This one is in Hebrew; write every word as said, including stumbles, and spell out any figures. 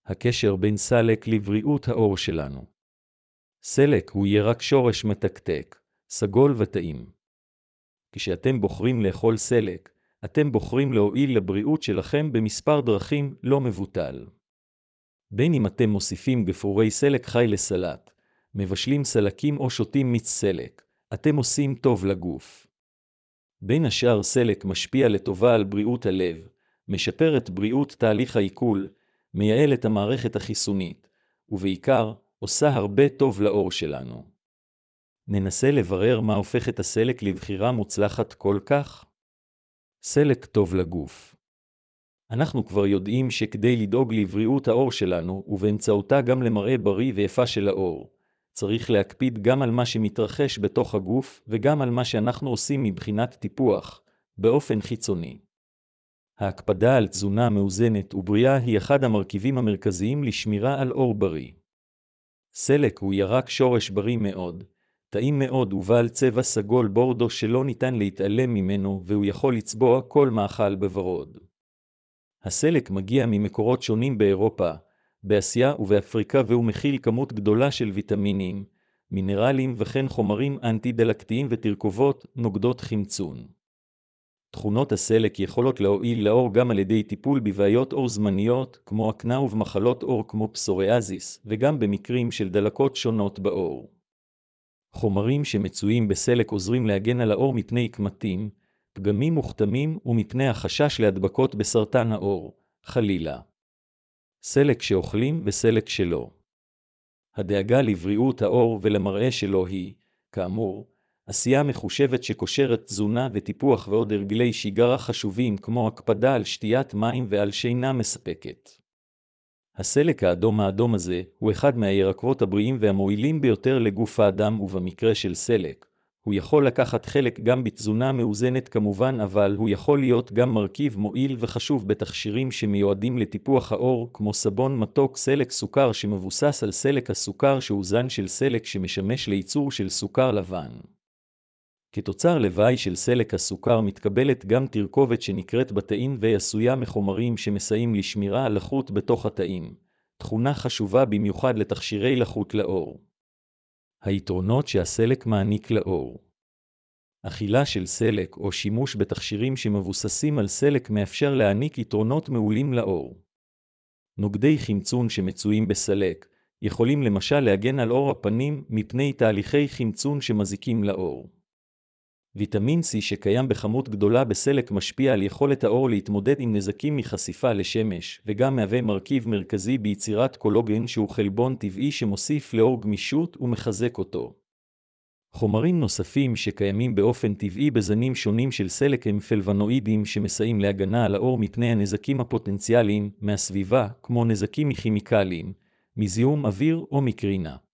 הקשר בין סלק לבריאות העור שלנו. סלק הוא ירק שורש מתקתק, סגול וטעים. כשאתם בוחרים לאכול סלק, אתם בוחרים להועיל לבריאות שלכם במספר דרכים לא מבוטל. בין אם אתם מוסיפים גפרורי סלק חי לסלט, מבשלים סלקים או שותים מיץ סלק, אתם עושים טוב לגוף. בין השאר סלק משפיע לטובה על בריאות הלב, משפר את בריאות תהליך העיכול, מייעל את המערכת החיסונית, ובעיקר עושה הרבה טוב לעור שלנו. ננסה לברר מה הופך את הסלק לבחירה מוצלחת כל כך. סלק טוב לגוף. אנחנו כבר יודעים שכדי לדאוג לבריאות העור שלנו, ובאמצעותה גם למראה בריא ויפה של העור, צריך להקפיד גם על מה שמתרחש בתוך הגוף, וגם על מה שאנחנו עושים מבחינת טיפוח, באופן חיצוני. ההקפדה על תזונה מאוזנת ובריאה היא אחד המרכיבים המרכזיים לשמירה על עור בריא. סלק הוא ירק שורש בריא מאוד, טעים מאוד ובעל צבע סגול בורדו שלא ניתן להתעלם ממנו, והוא יכול לצבוע כל מאכל בוורוד. הסלק מגיע ממקורות שונים באירופה, באסיה ובאפריקה, והוא מכיל כמות גדולה של ויטמינים, מינרלים וכן חומרים אנטי-דלקתיים ותרכובות נוגדות חמצון. תכונות הסלק יכולות להועיל לעור גם על ידי טיפול בבעיות עור זמניות, כמו אקנה ובמחלות עור כמו פסוריאזיס, וגם במקרים של דלקות שונות בעור. חומרים שמצויים בסלק עוזרים להגן על העור מפני קמטים, פגמים מוכתמים ומפני החשש להדבקות בסרטן העור, חלילה. סלק שאוכלים וסלק שלא. הדאגה לבריאות העור ולמראה שלו היא, כאמור, עשייה מחושבת שקושרת תזונה וטיפוח ועוד הרגלי שגרה חשובים כמו הקפדה על שתיית מים ועל שינה מספקת. הסלק האדום האדום הזה הוא אחד מהירקות הבריאים והמועילים ביותר לגוף האדם, ובמקרה של סלק, הוא יכול לקחת חלק גם בתזונה מאוזנת כמובן, אבל הוא יכול להיות גם מרכיב מועיל וחשוב בתכשירים שמיועדים לטיפוח העור, כמו סבון מתוק סלק סוכר שמבוסס על סלק הסוכר שהוא זן של סלק שמשמש לייצור של סוכר לבן. כתוצר לוואי של סלק הסוכר מתקבלת גם תרכובת שנקראת בטאין, והיא עשויה מחומרים שמסייעים לשמירה על לחות בתוך התאים, תכונה חשובה במיוחד לתכשירי לחות לעור. היתרונות שהסלק מעניק לעור. אכילה של סלק או שימוש בתכשירים שמבוססים על סלק מאפשר להעניק יתרונות מעולים לעור. נוגדי חמצון שמצויים בסלק יכולים למשל להגן על עור הפנים מפני תהליכי חמצון שמזיקים לעור. ויטמין C שקיים בכמות גדולה בסלק משפיע על יכולת העור להתמודד עם נזקים מחשיפה לשמש, וגם מהווה מרכיב מרכזי ביצירת קולוגן שהוא חלבון טבעי שמוסיף לעור גמישות ומחזק אותו. חומרים נוספים שקיימים באופן טבעי בזנים שונים של סלק הם פלבונואידים שמסייעים להגנה על העור מפני הנזקים הפוטנציאליים מהסביבה, כמו נזקים מכימיקלים, מזיהום אוויר או מקרינה.